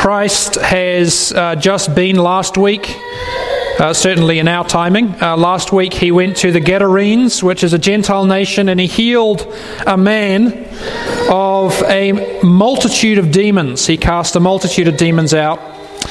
Christ has just been last week, certainly in our timing. Last week he went to the Gadarenes, which is a Gentile nation, and he healed a man of a multitude of demons. He cast a multitude of demons out,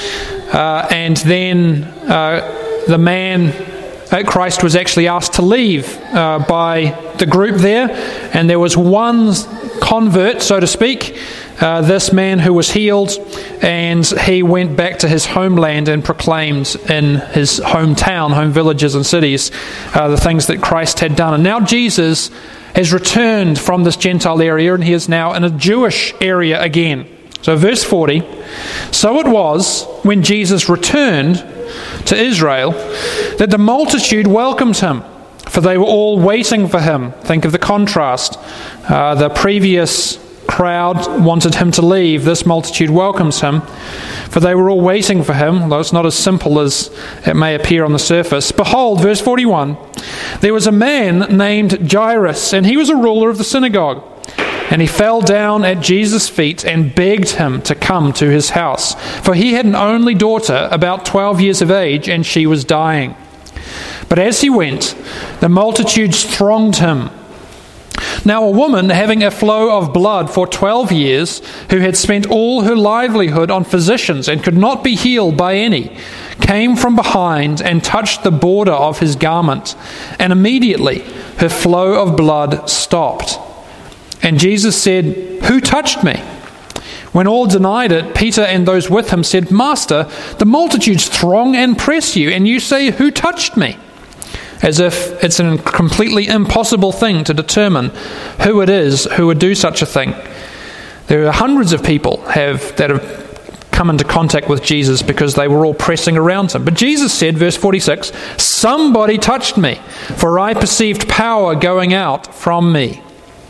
and then the man, Christ was actually asked to leave by the group there, and there was one convert, so to speak, this man who was healed, and he went back to his homeland and proclaimed in his hometown, home villages and cities, the things that Christ had done. And now Jesus has returned from this Gentile area, and he is now in a Jewish area again. So verse 40, so it was when Jesus returned to Israel that the multitude welcomed him, for they were all waiting for him. Think of the contrast. The previous crowd wanted him to leave. This multitude welcomes him, for they were all waiting for him, although it's not as simple as it may appear on the surface. Behold, verse 41, there was a man named Jairus, and he was a ruler of the synagogue. And he fell down at Jesus' feet and begged him to come to his house, for he had an only daughter, about 12 years of age, and she was dying. But as he went, the multitudes thronged him. Now a woman having a flow of blood for 12 years, who had spent all her livelihood on physicians and could not be healed by any, came from behind and touched the border of his garment, and immediately her flow of blood stopped. And Jesus said, "Who touched me?" When all denied it, Peter and those with him said, "Master, the multitudes throng and press you, and you say, 'Who touched me?'" As if it's a completely impossible thing to determine who it is who would do such a thing. There are hundreds of people that have come into contact with Jesus because they were all pressing around him. But Jesus said, verse 46, "Somebody touched me, for I perceived power going out from me."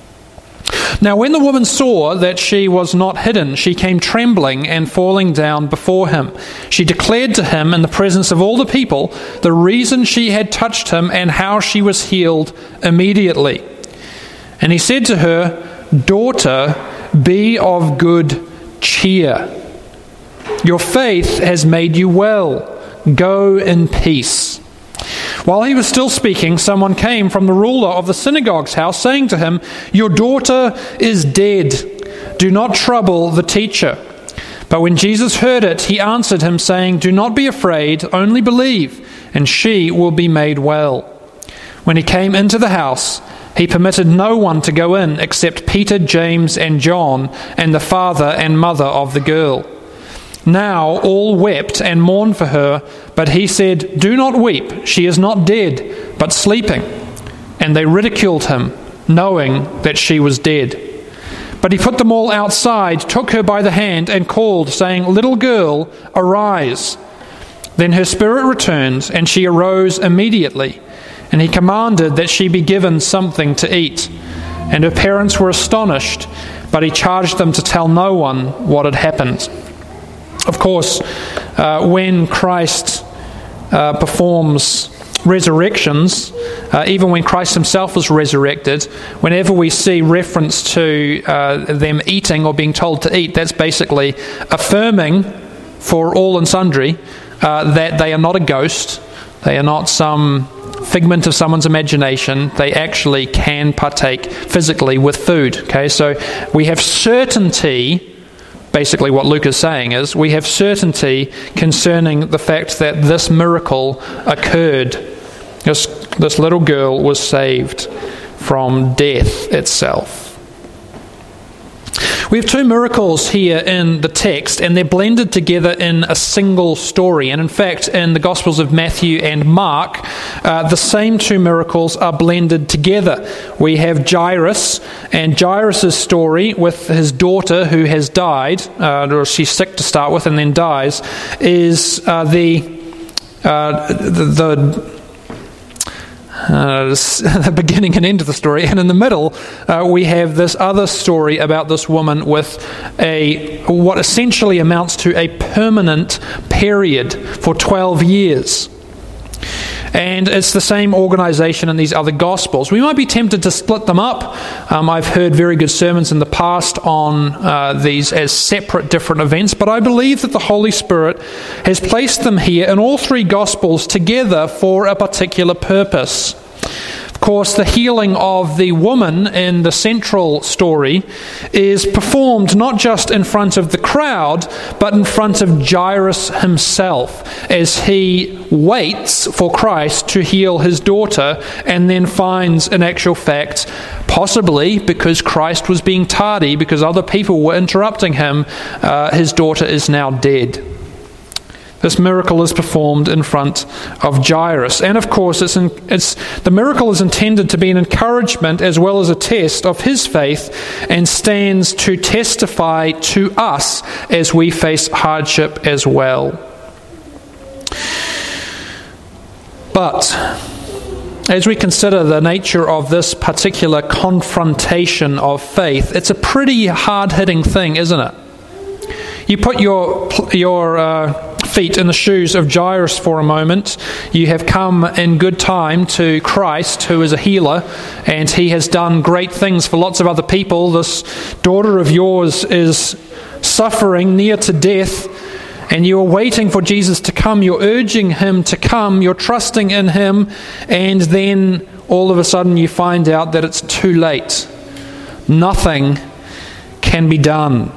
Now when the woman saw that she was not hidden, she came trembling and falling down before him. She declared to him in the presence of all the people the reason she had touched him and how she was healed immediately. And he said to her, "Daughter, be of good cheer. Your faith has made you well. Go in peace." While he was still speaking, someone came from the ruler of the synagogue's house, saying to him, "Your daughter is dead. Do not trouble the teacher." But when Jesus heard it, he answered him, saying, "Do not be afraid, only believe, and she will be made well." When he came into the house, he permitted no one to go in except Peter, James, and John, and the father and mother of the girl. Now all wept and mourned for her, but he said, "Do not weep, she is not dead, but sleeping." And they ridiculed him, knowing that she was dead. But he put them all outside, took her by the hand, and called, saying, "Little girl, arise." Then her spirit returned, and she arose immediately. And he commanded that she be given something to eat. And her parents were astonished, but he charged them to tell no one what had happened. Of course, when Christ performs resurrections, even when Christ himself was resurrected, whenever we see reference to them eating or being told to eat, that's basically affirming for all and sundry that they are not a ghost, they are not some figment of someone's imagination, they actually can partake physically with food. Okay, so we have certainty. Basically what Luke is saying is we have certainty concerning the fact that this miracle occurred. This little girl was saved from death itself. We have two miracles here in the text, and they're blended together in a single story. And in fact, in the Gospels of Matthew and Mark, the same two miracles are blended together. We have Jairus, and Jairus' story with his daughter who has died, or she's sick to start with and then dies, is the beginning and end of the story. And in the middle, we have this other story about this woman with what essentially amounts to a permanent period for 12 years. And it's the same organization in these other Gospels. We might be tempted to split them up. I've heard very good sermons in the past on these as separate different events, but I believe that the Holy Spirit has placed them here in all three Gospels together for a particular purpose. Of course, the healing of the woman in the central story is performed not just in front of the crowd, but in front of Jairus himself, as he waits for Christ to heal his daughter, and then finds, in actual fact, possibly because Christ was being tardy, because other people were interrupting him, his daughter is now dead. This miracle is performed in front of Jairus. And of course, the miracle is intended to be an encouragement as well as a test of his faith, and stands to testify to us as we face hardship as well. But as we consider the nature of this particular confrontation of faith, it's a pretty hard-hitting thing, isn't it? You put your feet in the shoes of Jairus for a moment. You have come in good time to Christ, who is a healer, and he has done great things for lots of other people. This daughter of yours is suffering near to death, and you are waiting for Jesus to come. You're urging him to come. You're trusting in him, and then all of a sudden you find out that it's too late. Nothing can be done.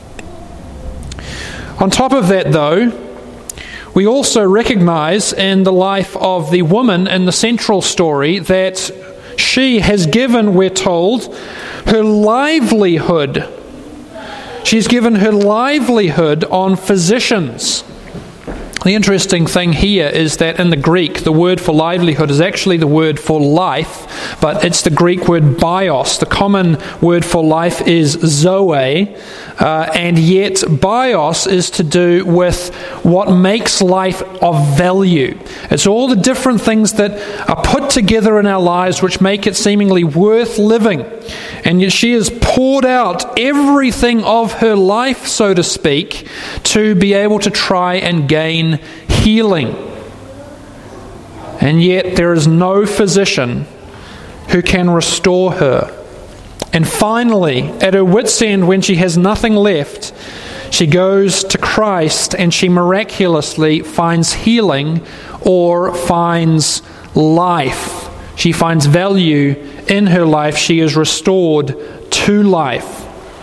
On top of that, though, we also recognize in the life of the woman in the central story that she has given, we're told, her livelihood. She's given her livelihood on physicians. The interesting thing here is that in the Greek, the word for livelihood is actually the word for life, but it's the Greek word bios. The common word for life is zoe, and yet bios is to do with what makes life of value. It's all the different things that are put together in our lives which make it seemingly worth living. And yet she has poured out everything of her life, so to speak, to be able to try and gain healing. And yet there is no physician who can restore her. And finally, at her wit's end, when she has nothing left, she goes to Christ and she miraculously finds healing, or finds life. She finds value in her life. She is restored to life.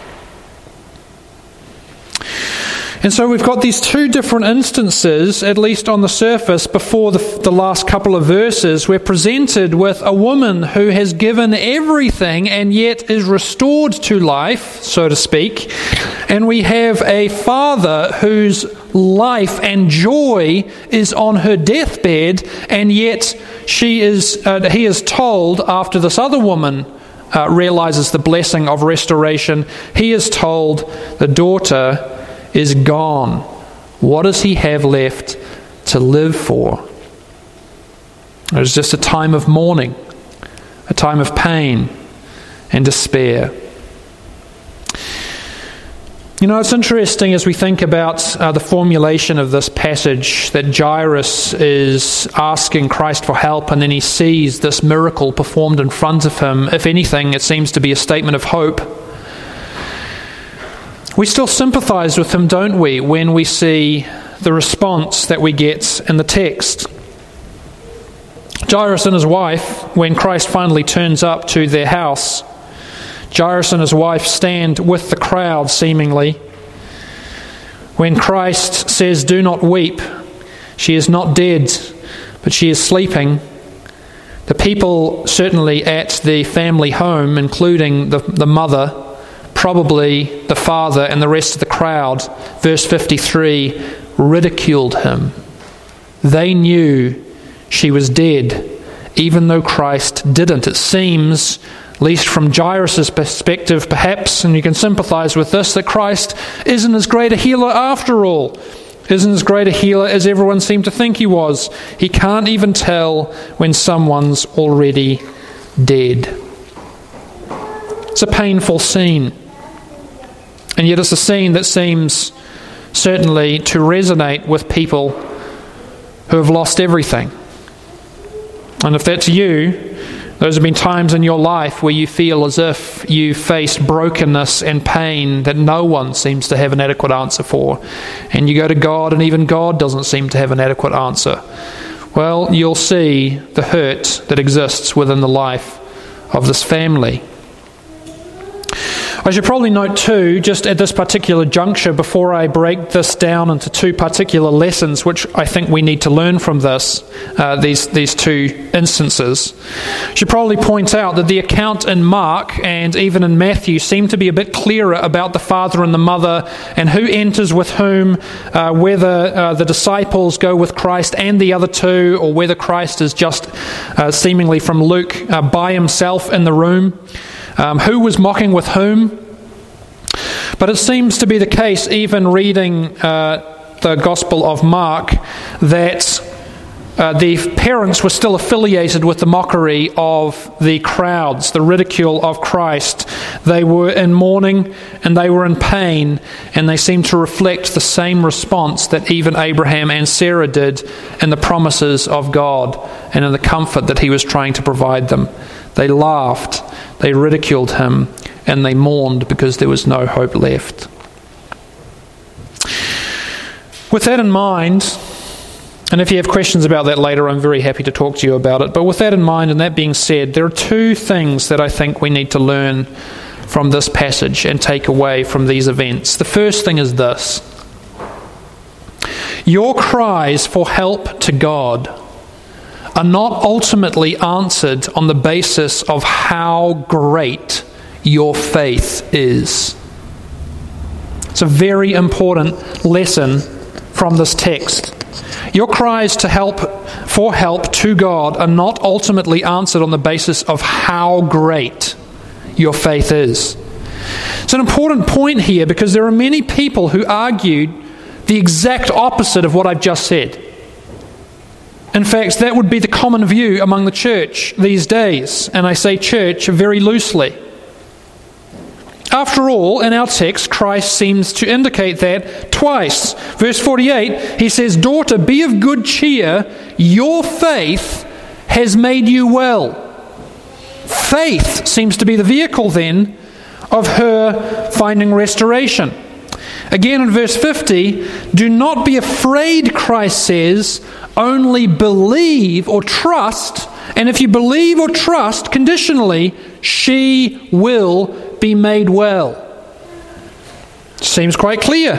And so we've got these two different instances, at least on the surface, before the last couple of verses. We're presented with a woman who has given everything and yet is restored to life, so to speak. And we have a father whose life and joy is on her deathbed, and yet he is told, after this other woman realizes the blessing of restoration, he is told the daughter is gone. What does he have left to live for? It was just a time of mourning, a time of pain and despair. You know, it's interesting as we think about the formulation of this passage, that Jairus is asking Christ for help, and then he sees this miracle performed in front of him. If anything, it seems to be a statement of hope. We still sympathize with him, don't we, when we see the response that we get in the text. Jairus and his wife, when Christ finally turns up to their house, Jairus and his wife stand with the crowd, seemingly. When Christ says, "Do not weep," she is not dead, but she is sleeping. The people certainly at the family home, including the mother, probably the father and the rest of the crowd, verse 53, ridiculed him. They knew she was dead, even though Christ didn't. It seems, at least from Jairus' perspective perhaps, and you can sympathize with this, that Christ isn't as great a healer after all. Isn't as great a healer as everyone seemed to think he was. He can't even tell when someone's already dead. It's a painful scene. And yet it's a scene that seems certainly to resonate with people who have lost everything. And if that's you, those have been times in your life where you feel as if you face brokenness and pain that no one seems to have an adequate answer for. And you go to God, and even God doesn't seem to have an adequate answer. Well, you'll see the hurt that exists within the life of this family. I should probably note too, just at this particular juncture, before I break this down into two particular lessons, which I think we need to learn from this, these two instances, I should probably point out that the account in Mark and even in Matthew seem to be a bit clearer about the father and the mother and who enters with whom, whether the disciples go with Christ and the other two, or whether Christ is just seemingly from Luke by himself in the room. Who was mocking with whom? But it seems to be the case, even reading the Gospel of Mark, that the parents were still affiliated with the mockery of the crowds, the ridicule of Christ. They were in mourning and they were in pain, and they seem to reflect the same response that even Abraham and Sarah did in the promises of God and in the comfort that he was trying to provide them. They laughed, they ridiculed him, and they mourned because there was no hope left. With that in mind, and if you have questions about that later, I'm very happy to talk to you about it. But with that in mind, and that being said, there are two things that I think we need to learn from this passage and take away from these events. The first thing is this: your cries for help to God are not ultimately answered on the basis of how great your faith is. It's a very important lesson from this text. Your cries for help to God are not ultimately answered on the basis of how great your faith is. It's an important point here, because there are many people who argued the exact opposite of what I've just said. In fact, that would be the common view among the church these days, and I say church very loosely. After all, in our text, Christ seems to indicate that twice. Verse 48, he says, "Daughter, be of good cheer, your faith has made you well." Faith seems to be the vehicle then of her finding restoration. Again in verse 50, "Do not be afraid," Christ says, "only believe or trust, and if you believe or trust conditionally, she will be made well." Seems quite clear.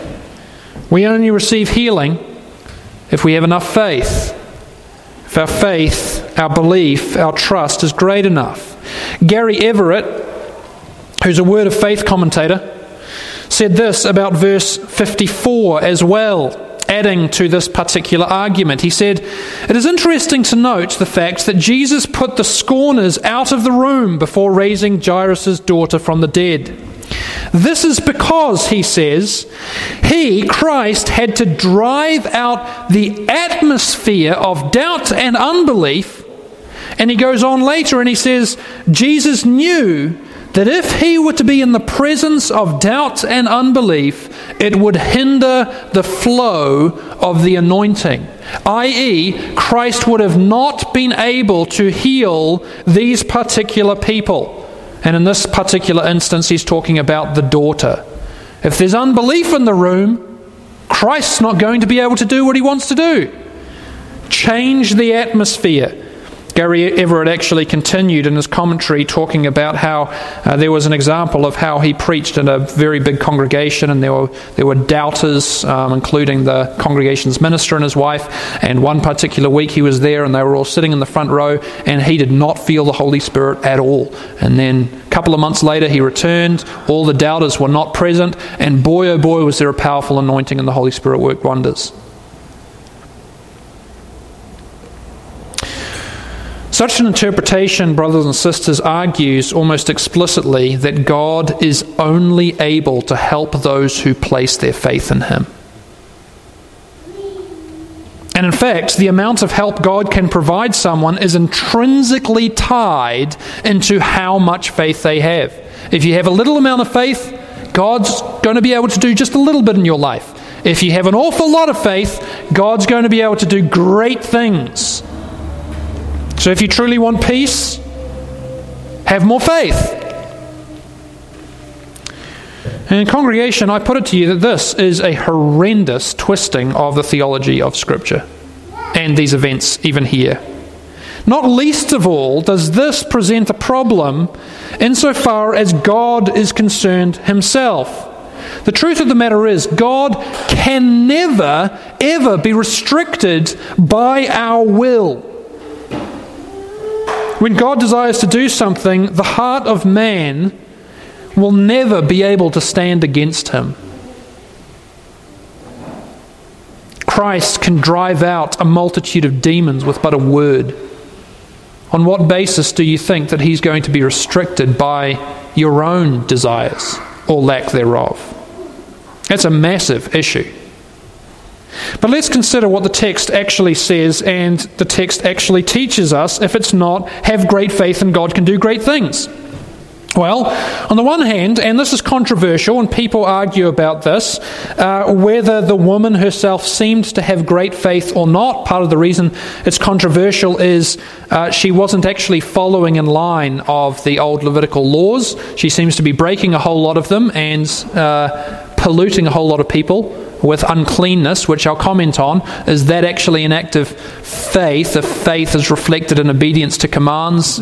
We only receive healing if we have enough faith. If our faith, our belief, our trust is great enough. Gary Everett, who's a Word of Faith commentator, said this about verse 54 as well, adding to this particular argument. He said, "It is interesting to note the fact that Jesus put the scorners out of the room before raising Jairus' daughter from the dead. This is because," he says, "he, Christ, had to drive out the atmosphere of doubt and unbelief." And he goes on later and he says, Jesus knew that if he were to be in the presence of doubt and unbelief, it would hinder the flow of the anointing. i.e., Christ would have not been able to heal these particular people. And in this particular instance, he's talking about the daughter. If there's unbelief in the room, Christ's not going to be able to do what he wants to do. Change the atmosphere. Gary Everett actually continued in his commentary talking about how there was an example of how he preached in a very big congregation, and there were doubters, including the congregation's minister and his wife. And one particular week he was there, and they were all sitting in the front row, and he did not feel the Holy Spirit at all. And then a couple of months later he returned, all the doubters were not present, and boy oh boy was there a powerful anointing, and the Holy Spirit worked wonders. Such an interpretation, brothers and sisters, argues almost explicitly that God is only able to help those who place their faith in Him. And in fact, the amount of help God can provide someone is intrinsically tied into how much faith they have. If you have a little amount of faith, God's going to be able to do just a little bit in your life. If you have an awful lot of faith, God's going to be able to do great things. So if you truly want peace, have more faith. And congregation, I put it to you that this is a horrendous twisting of the theology of Scripture and these events even here. Not least of all does this present a problem insofar as God is concerned himself. The truth of the matter is, God can never, ever be restricted by our will. When God desires to do something, the heart of man will never be able to stand against him. Christ can drive out a multitude of demons with but a word. On what basis do you think that he's going to be restricted by your own desires or lack thereof? That's a massive issue. But let's consider what the text actually says, and the text actually teaches us. If it's not, have great faith and God can do great things. Well, on the one hand, and this is controversial, and people argue about this, whether the woman herself seemed to have great faith or not. Part of the reason it's controversial is she wasn't actually following in line of the old Levitical laws. She seems to be breaking a whole lot of them and polluting a whole lot of people with uncleanness, which I'll comment on. Is that actually an act of faith? If faith is reflected in obedience to commands,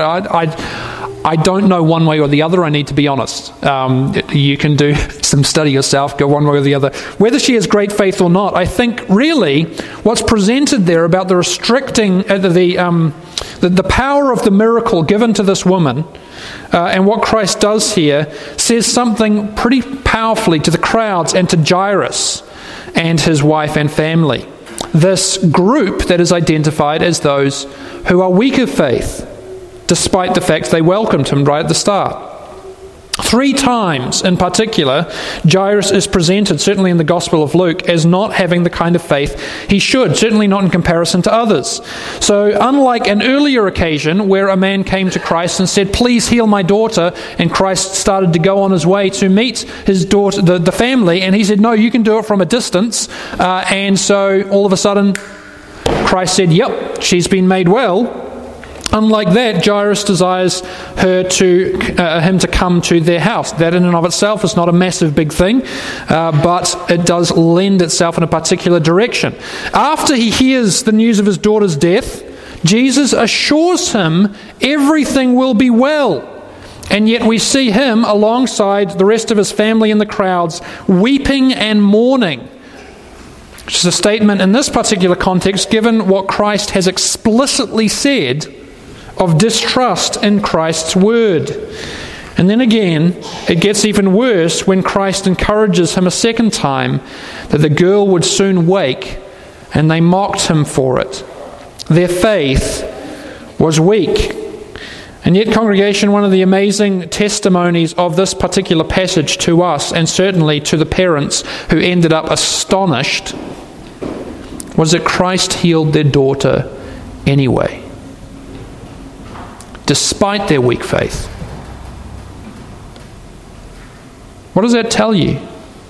I don't know one way or the other, I need to be honest. You can do some study yourself, go one way or the other. Whether she has great faith or not, I think really what's presented there about the restricting, the power of the miracle given to this woman, and what Christ does here, says something pretty powerfully to the crowds and to Jairus and his wife and family. This group that is identified as those who are weak of faith, despite the fact they welcomed him right at the start. 3 times in particular, Jairus is presented, certainly in the Gospel of Luke, as not having the kind of faith he should, certainly not in comparison to others. So unlike an earlier occasion where a man came to Christ and said, "Please heal my daughter," and Christ started to go on his way to meet his daughter, the family, and he said, "No, you can do it from a distance." And so all of a sudden, Christ said, "Yep, she's been made well." Unlike that, Jairus desires him to come to their house. That in and of itself is not a massive big thing, but it does lend itself in a particular direction. After he hears the news of his daughter's death, Jesus assures him everything will be well. And yet we see him alongside the rest of his family and the crowds weeping and mourning. Which is a statement in this particular context, given what Christ has explicitly said of distrust in Christ's word. And then again, it gets even worse when Christ encourages him a second time that the girl would soon wake, and they mocked him for it. Their faith was weak. And yet, congregation, one of the amazing testimonies of this particular passage to us, and certainly to the parents who ended up astonished, was that Christ healed their daughter anyway, despite their weak faith. What does that tell you?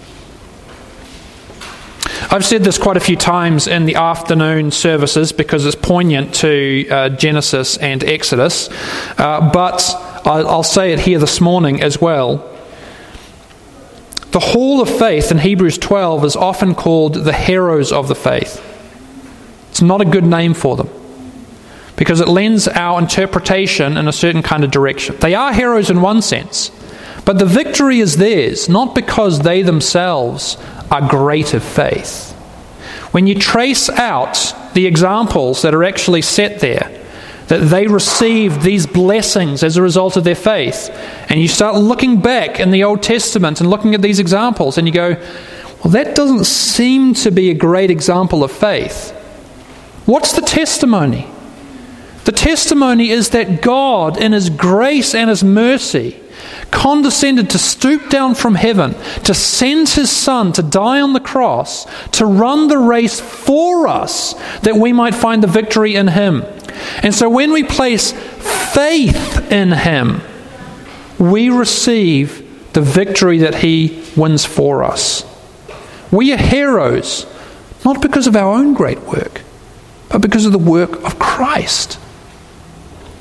I've said this quite a few times in the afternoon services because it's poignant to Genesis and Exodus, but I'll say it here this morning as well. The Hall of Faith in Hebrews 12 is often called the heroes of the faith. It's not a good name for them, because it lends our interpretation in a certain kind of direction. They are heroes in one sense, but the victory is theirs, not because they themselves are great of faith. When you trace out the examples that are actually set there, that they received these blessings as a result of their faith, and you start looking back in the Old Testament and looking at these examples, and you go, well, that doesn't seem to be a great example of faith. What's the testimony? The testimony is that God, in His grace and His mercy, condescended to stoop down from heaven, to send His Son to die on the cross, to run the race for us, that we might find the victory in Him. And so when we place faith in Him, we receive the victory that He wins for us. We are heroes, not because of our own great work, but because of the work of Christ.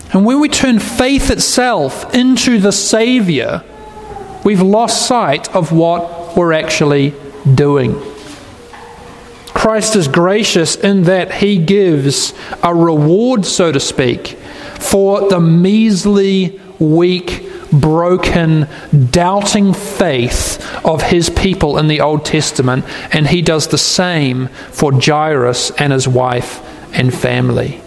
And when we turn faith itself into the Saviour, we've lost sight of what we're actually doing. Christ is gracious in that he gives a reward, so to speak, for the measly, weak, broken, doubting faith of his people in the Old Testament, and he does the same for Jairus and his wife and family.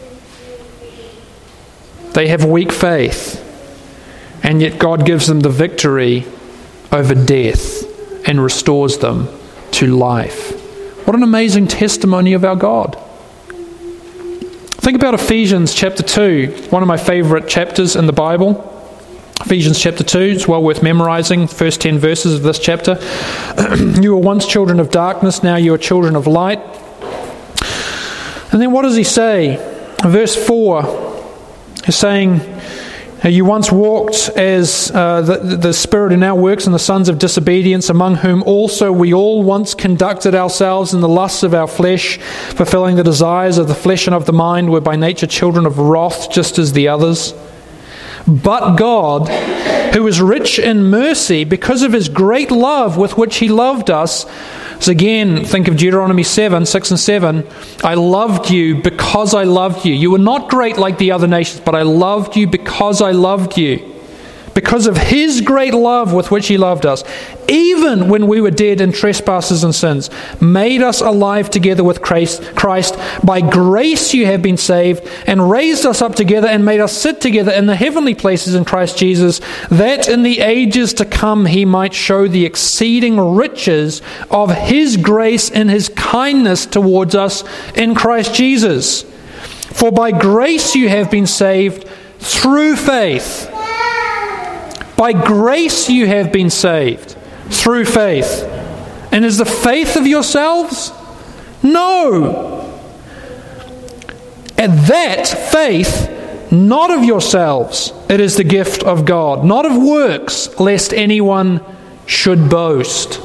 They have weak faith, and yet God gives them the victory over death and restores them to life. What an amazing testimony of our God. Think about Ephesians chapter 2, one of my favourite chapters in the Bible. Ephesians chapter 2, it's well worth memorising, the first 10 verses of this chapter. You were once children of darkness, now you are children of light. And then what does he say? Verse 4, he's saying, you once walked as the Spirit who now works in the sons of disobedience, among whom also we all once conducted ourselves in the lusts of our flesh, fulfilling the desires of the flesh and of the mind, were by nature children of wrath, just as the others. But God, who is rich in mercy, because of his great love with which he loved us, so again, think of Deuteronomy 7, 6 and 7. I loved you because I loved you. You were not great like the other nations, but I loved you because I loved you. Because of his great love with which he loved us, even when we were dead in trespasses and sins, made us alive together with Christ. By grace you have been saved, and raised us up together and made us sit together in the heavenly places in Christ Jesus, that in the ages to come he might show the exceeding riches of his grace and his kindness towards us in Christ Jesus. For by grace you have been saved through faith. By grace you have been saved through faith. And is the faith of yourselves? No. And that faith, not of yourselves. It is the gift of God, not of works, lest anyone should boast.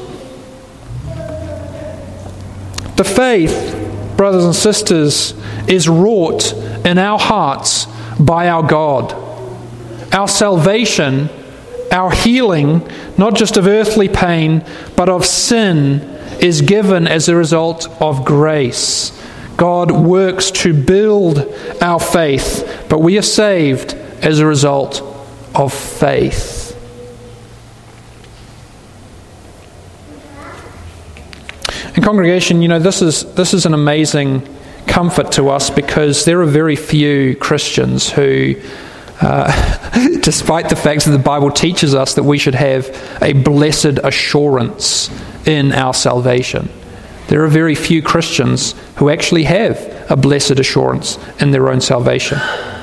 The faith, brothers and sisters, is wrought in our hearts by our God. Our salvation, our healing, not just of earthly pain, but of sin, is given as a result of grace. God works to build our faith, but we are saved as a result of faith. And congregation, this is an amazing comfort to us, because there are very few Christians who despite the fact that the Bible teaches us that we should have a blessed assurance in our salvation, there are very few Christians who actually have a blessed assurance in their own salvation.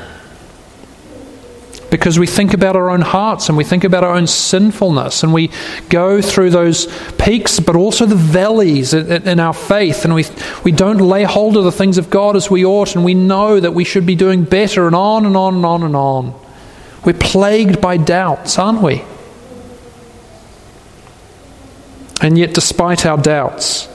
Because we think about our own hearts and we think about our own sinfulness, and we go through those peaks but also the valleys in our faith, and we don't lay hold of the things of God as we ought, and we know that we should be doing better, and on and on and on and on. We're plagued by doubts, aren't we? And yet despite our doubts,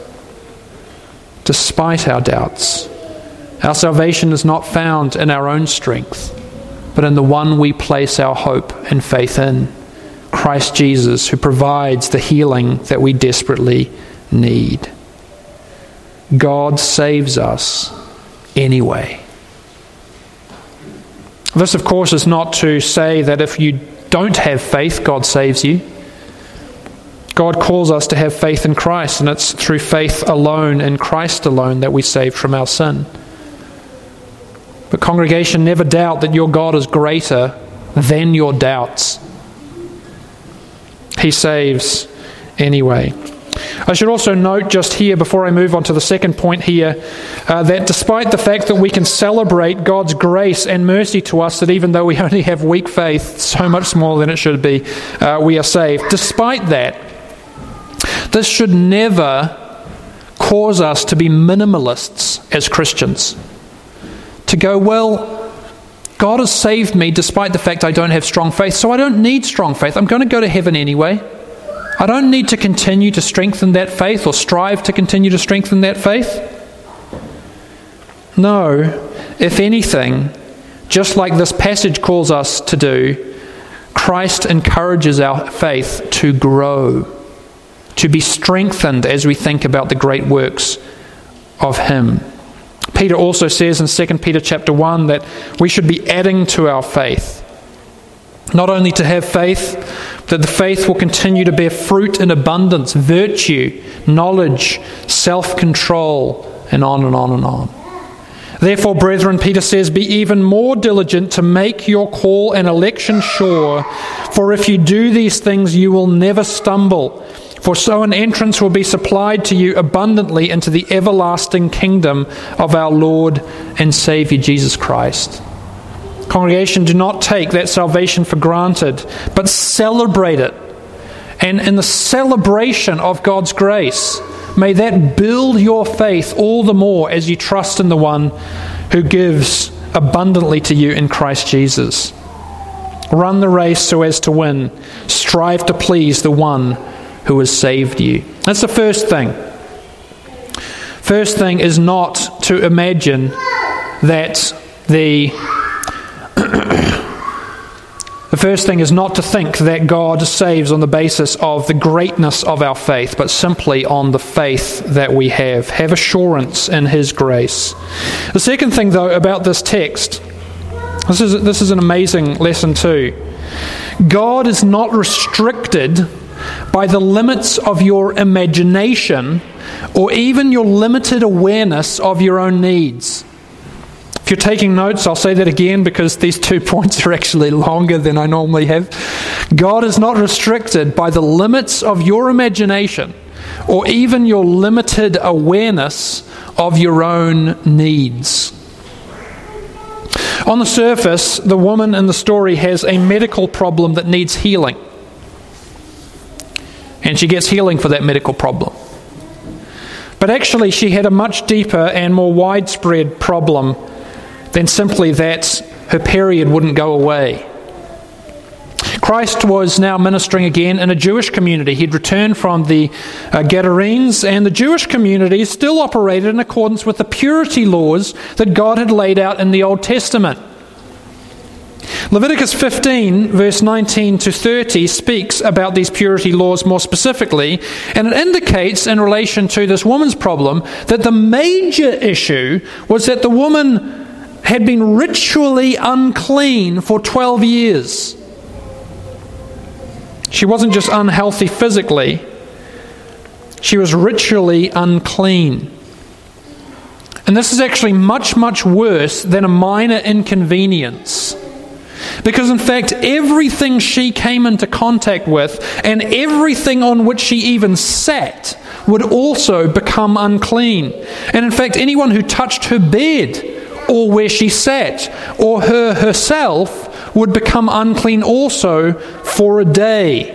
our salvation is not found in our own strength, but in the one we place our hope and faith in, Christ Jesus, who provides the healing that we desperately need. God saves us anyway. This, of course, is not to say that if you don't have faith, God saves you. God calls us to have faith in Christ, and it's through faith alone, in Christ alone, that we're saved from our sin. But congregation, never doubt that your God is greater than your doubts. He saves anyway. I should also note just here, before I move on to the second point here, that despite the fact that we can celebrate God's grace and mercy to us, that even though we only have weak faith, so much smaller than it should be, we are saved. Despite that, this should never cause us to be minimalists as Christians. To go, well, God has saved me despite the fact I don't have strong faith, so I don't need strong faith. I'm going to go to heaven anyway. I don't need to continue to strengthen that faith or strive to continue to strengthen that faith. No, if anything, just like this passage calls us to do, Christ encourages our faith to grow, to be strengthened as we think about the great works of Him. Peter also says in 2 Peter chapter 1 that we should be adding to our faith. Not only to have faith, that the faith will continue to bear fruit in abundance, virtue, knowledge, self-control, and on and on and on. Therefore, brethren, Peter says, be even more diligent to make your call and election sure, for if you do these things, you will never stumble. For so an entrance will be supplied to you abundantly into the everlasting kingdom of our Lord and Saviour Jesus Christ. Congregation, do not take that salvation for granted, but celebrate it. And in the celebration of God's grace, may that build your faith all the more as you trust in the one who gives abundantly to you in Christ Jesus. Run the race so as to win. Strive to please the one who has saved you. That's the first thing. First thing is not to imagine that the first thing is not to think that God saves on the basis of the greatness of our faith, but simply on the faith that we have. Have assurance in His grace. The second thing, though, about this text, this is an amazing lesson too. God is not restricted by the limits of your imagination or even your limited awareness of your own needs. If you're taking notes, I'll say that again because these 2 points are actually longer than I normally have. God is not restricted by the limits of your imagination or even your limited awareness of your own needs. On the surface, the woman in the story has a medical problem that needs healing. And she gets healing for that medical problem. But actually, she had a much deeper and more widespread problem than simply that her period wouldn't go away. Christ was now ministering again in a Jewish community. He'd returned from the Gadarenes, and the Jewish community still operated in accordance with the purity laws that God had laid out in the Old Testament. Leviticus 15, verse 19 to 30, speaks about these purity laws more specifically, and it indicates in relation to this woman's problem that the major issue was that the woman had been ritually unclean for 12 years. She wasn't just unhealthy physically, she was ritually unclean. And this is actually much, much worse than a minor inconvenience. Because in fact, everything she came into contact with and everything on which she even sat would also become unclean. And in fact, anyone who touched her bed or where she sat or her herself would become unclean also for a day.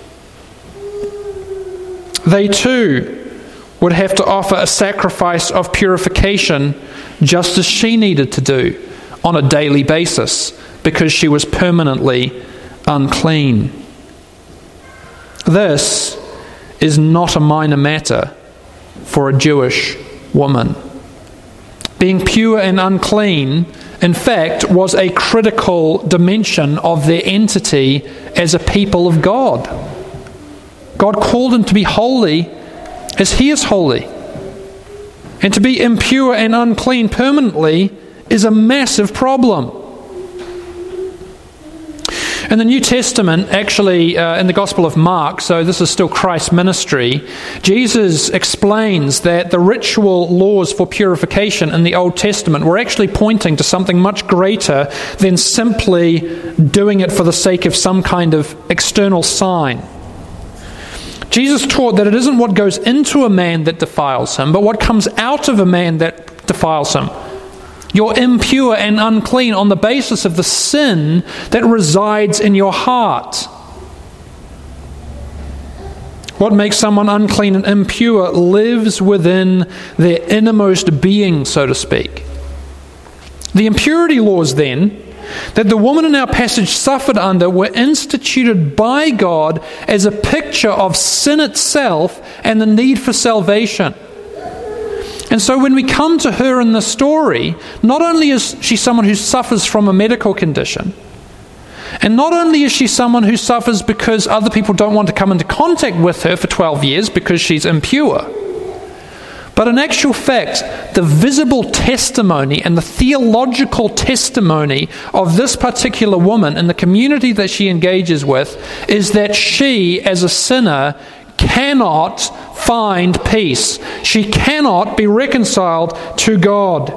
They too would have to offer a sacrifice of purification just as she needed to do on a daily basis, because she was permanently unclean. This is not a minor matter for a Jewish woman. Being pure and unclean, in fact, was a critical dimension of their entity as a people of God. God called them to be holy as He is holy. And to be impure and unclean permanently is a massive problem. In the New Testament, actually in the Gospel of Mark, so this is still Christ's ministry, Jesus explains that the ritual laws for purification in the Old Testament were actually pointing to something much greater than simply doing it for the sake of some kind of external sign. Jesus taught that it isn't what goes into a man that defiles him, but what comes out of a man that defiles him. You're impure and unclean on the basis of the sin that resides in your heart. What makes someone unclean and impure lives within their innermost being, so to speak. The impurity laws, then, that the woman in our passage suffered under were instituted by God as a picture of sin itself and the need for salvation. And so when we come to her in the story, not only is she someone who suffers from a medical condition, and not only is she someone who suffers because other people don't want to come into contact with her for 12 years because she's impure, but in actual fact, the visible testimony and the theological testimony of this particular woman in the community that she engages with is that she, as a sinner, cannot find peace. She cannot be reconciled to God.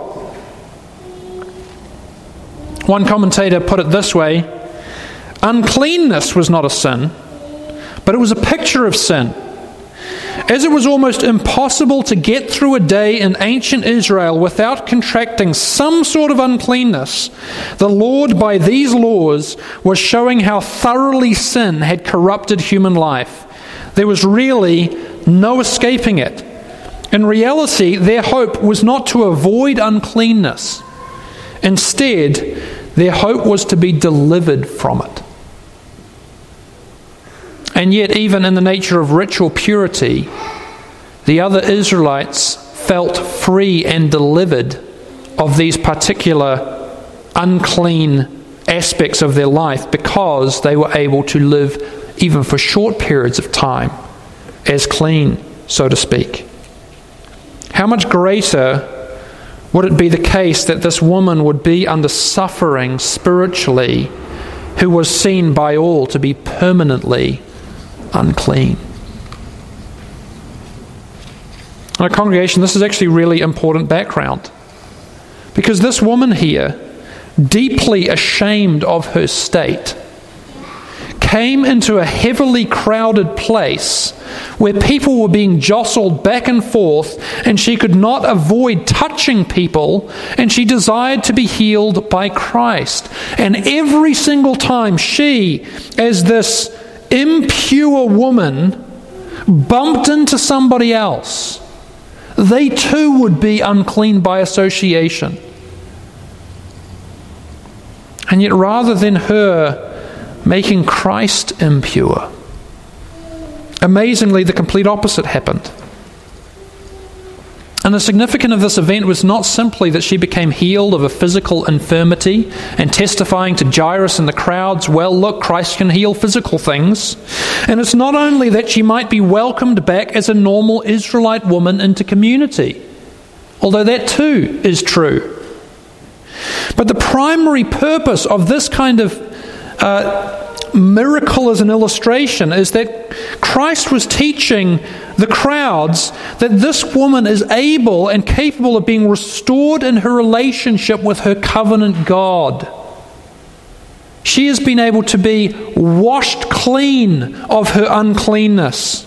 One commentator put it this way: uncleanness was not a sin, but it was a picture of sin. As it was almost impossible to get through a day in ancient Israel without contracting some sort of uncleanness, the Lord, by these laws, was showing how thoroughly sin had corrupted human life. There was really no escaping it. In reality, their hope was not to avoid uncleanness. Instead, their hope was to be delivered from it. And yet, even in the nature of ritual purity, the other Israelites felt free and delivered of these particular unclean aspects of their life because they were able to live, even for short periods of time, as clean, so to speak. How much greater would it be the case that this woman would be under suffering spiritually, who was seen by all to be permanently unclean? Now, congregation, this is actually really important background, because this woman here, deeply ashamed of her state, came into a heavily crowded place where people were being jostled back and forth, and she could not avoid touching people, and she desired to be healed by Christ. And every single time she, as this impure woman, bumped into somebody else, they too would be unclean by association. And yet, rather than her making Christ impure, amazingly, the complete opposite happened. And the significance of this event was not simply that she became healed of a physical infirmity and testifying to Jairus and the crowds, well, look, Christ can heal physical things. And it's not only that she might be welcomed back as a normal Israelite woman into community, although that too is true. But the primary purpose of this kind of miracle as an illustration is that Christ was teaching the crowds that this woman is able and capable of being restored in her relationship with her covenant God. She has been able to be washed clean of her uncleanness.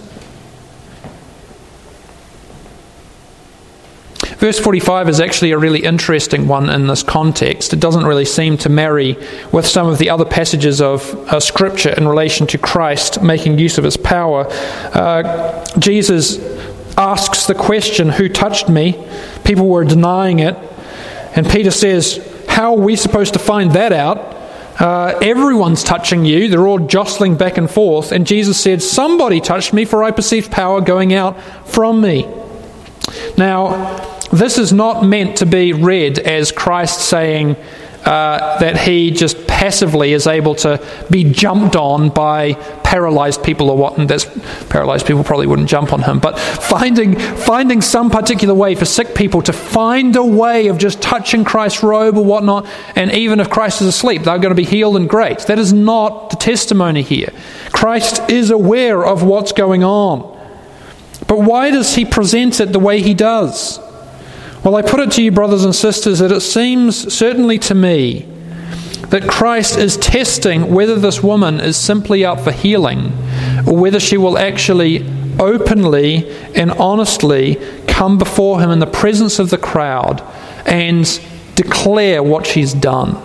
Verse 45 is actually a really interesting one in this context. It doesn't really seem to marry with some of the other passages of Scripture in relation to Christ making use of his power. Jesus asks the question, "Who touched me?" People were denying it. And Peter says, "How are we supposed to find that out? Everyone's touching you." They're all jostling back and forth. And Jesus said, "Somebody touched me, for I perceived power going out from me." Now, this is not meant to be read as Christ saying that he just passively is able to be jumped on by paralyzed people or what. And that's, paralyzed people probably wouldn't jump on him. But finding some particular way for sick people to find a way of just touching Christ's robe or whatnot. And even if Christ is asleep, they're going to be healed and great. That is not the testimony here. Christ is aware of what's going on. But why does he present it the way he does? Well, I put it to you, brothers and sisters, that it seems, certainly to me, that Christ is testing whether this woman is simply up for healing or whether she will actually openly and honestly come before him in the presence of the crowd and declare what she's done.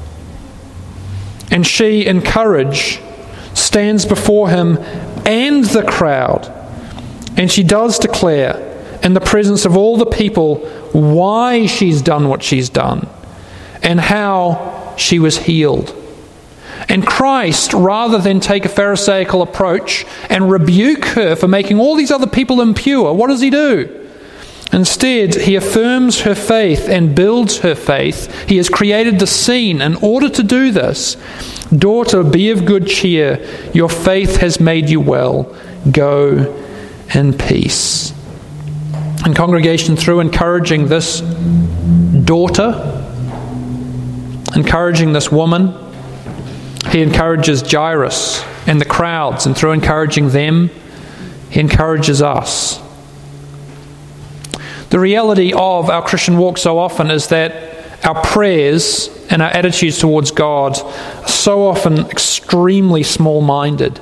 And she, in courage, stands before him and the crowd, and she does declare in the presence of all the people why she's done what she's done and how she was healed. And Christ, rather than take a Pharisaical approach and rebuke her for making all these other people impure, what does he do? Instead, he affirms her faith and builds her faith. He has created the scene in order to do this. Daughter, be of good cheer. Your faith has made you well. Go in peace. And congregation, through encouraging this daughter, encouraging this woman, he encourages Jairus and the crowds, and through encouraging them, he encourages us. The reality of our Christian walk so often is that our prayers and our attitudes towards God are so often extremely small-minded.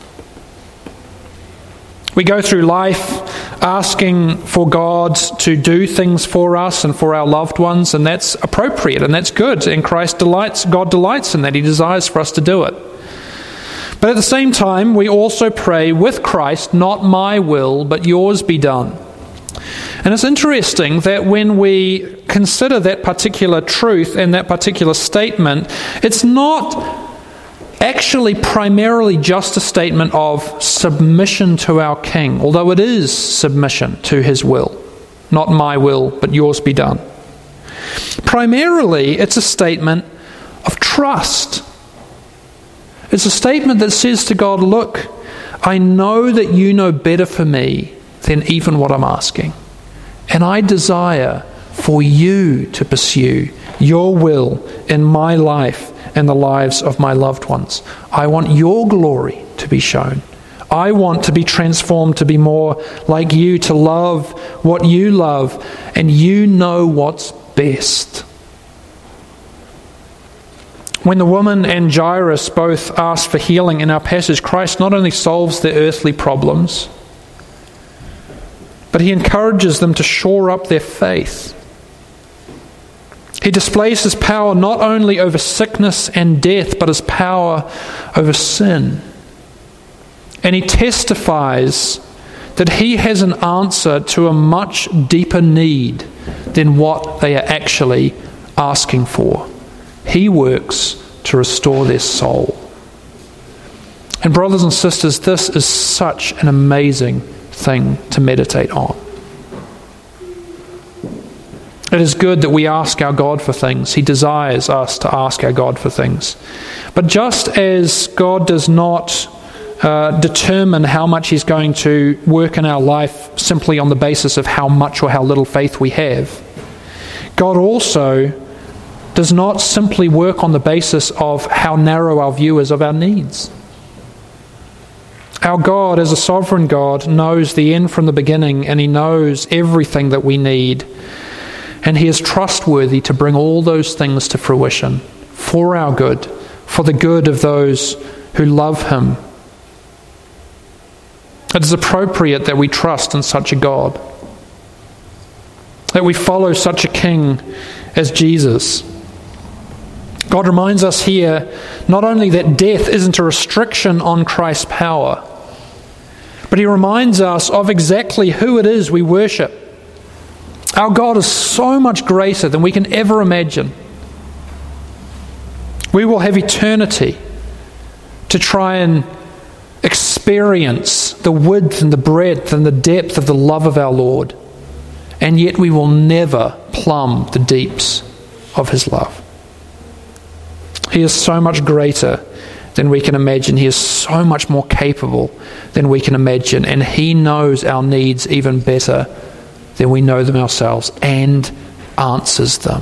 We go through life asking for God to do things for us and for our loved ones, and that's appropriate and that's good, and God delights in that. He desires for us to do it. But at the same time, we also pray with Christ, not my will, but yours be done. And it's interesting that when we consider that particular truth and that particular statement, it's not actually primarily just a statement of submission to our King, although it is submission to his will. Not my will, but yours be done. Primarily, it's a statement of trust. It's a statement that says to God, look, I know that you know better for me than even what I'm asking. And I desire for you to pursue your will in my life and the lives of my loved ones. I want your glory to be shown. I want to be transformed to be more like you, to love what you love, and you know what's best. When the woman and Jairus both ask for healing in our passage, Christ not only solves their earthly problems, but he encourages them to shore up their faith. He displays his power not only over sickness and death, but his power over sin. And he testifies that he has an answer to a much deeper need than what they are actually asking for. He works to restore their soul. And brothers and sisters, this is such an amazing thing to meditate on. It is good that we ask our God for things. He desires us to ask our God for things. But just as God does not determine how much he's going to work in our life simply on the basis of how much or how little faith we have, God also does not simply work on the basis of how narrow our view is of our needs. Our God, as a sovereign God, knows the end from the beginning, and he knows everything that we need. And he is trustworthy to bring all those things to fruition for our good, for the good of those who love him. It is appropriate that we trust in such a God, that we follow such a King as Jesus. God reminds us here not only that death isn't a restriction on Christ's power, but he reminds us of exactly who it is we worship. Our God is so much greater than we can ever imagine. We will have eternity to try and experience the width and the breadth and the depth of the love of our Lord, and yet we will never plumb the deeps of his love. He is so much greater than we can imagine. He is so much more capable than we can imagine, and he knows our needs even better than we know them ourselves, and answers them.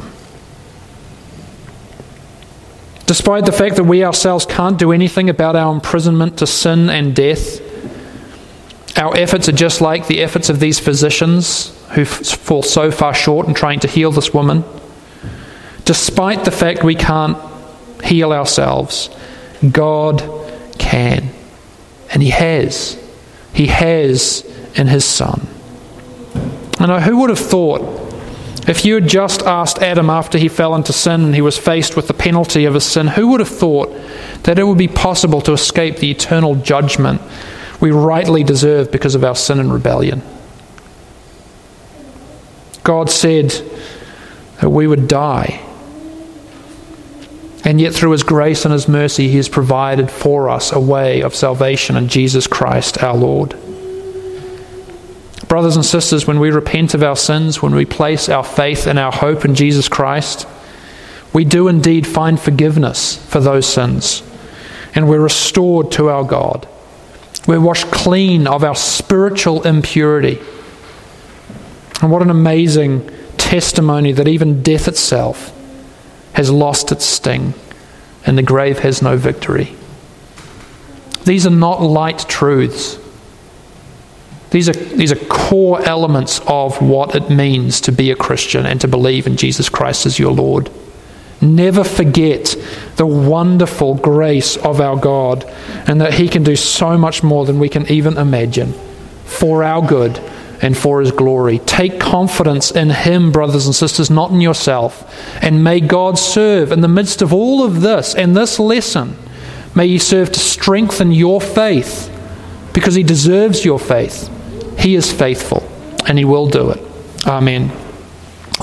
Despite the fact that we ourselves can't do anything about our imprisonment to sin and death, our efforts are just like the efforts of these physicians who fall so far short in trying to heal this woman. Despite the fact we can't heal ourselves, God can. And he has. He has in his Son. And who would have thought, if you had just asked Adam after he fell into sin and he was faced with the penalty of his sin, who would have thought that it would be possible to escape the eternal judgment we rightly deserve because of our sin and rebellion? God said that we would die. And yet through his grace and his mercy, he has provided for us a way of salvation in Jesus Christ our Lord. Brothers and sisters, when we repent of our sins, when we place our faith and our hope in Jesus Christ, we do indeed find forgiveness for those sins, and we're restored to our God. We're washed clean of our spiritual impurity. And what an amazing testimony that even death itself has lost its sting and the grave has no victory. These are not light truths. These are core elements of what it means to be a Christian and to believe in Jesus Christ as your Lord. Never forget the wonderful grace of our God, and that He can do so much more than we can even imagine for our good and for His glory. Take confidence in Him, brothers and sisters, not in yourself. And may God serve in the midst of all of this and this lesson. May He serve to strengthen your faith, because He deserves your faith. He is faithful and He will do it. Amen.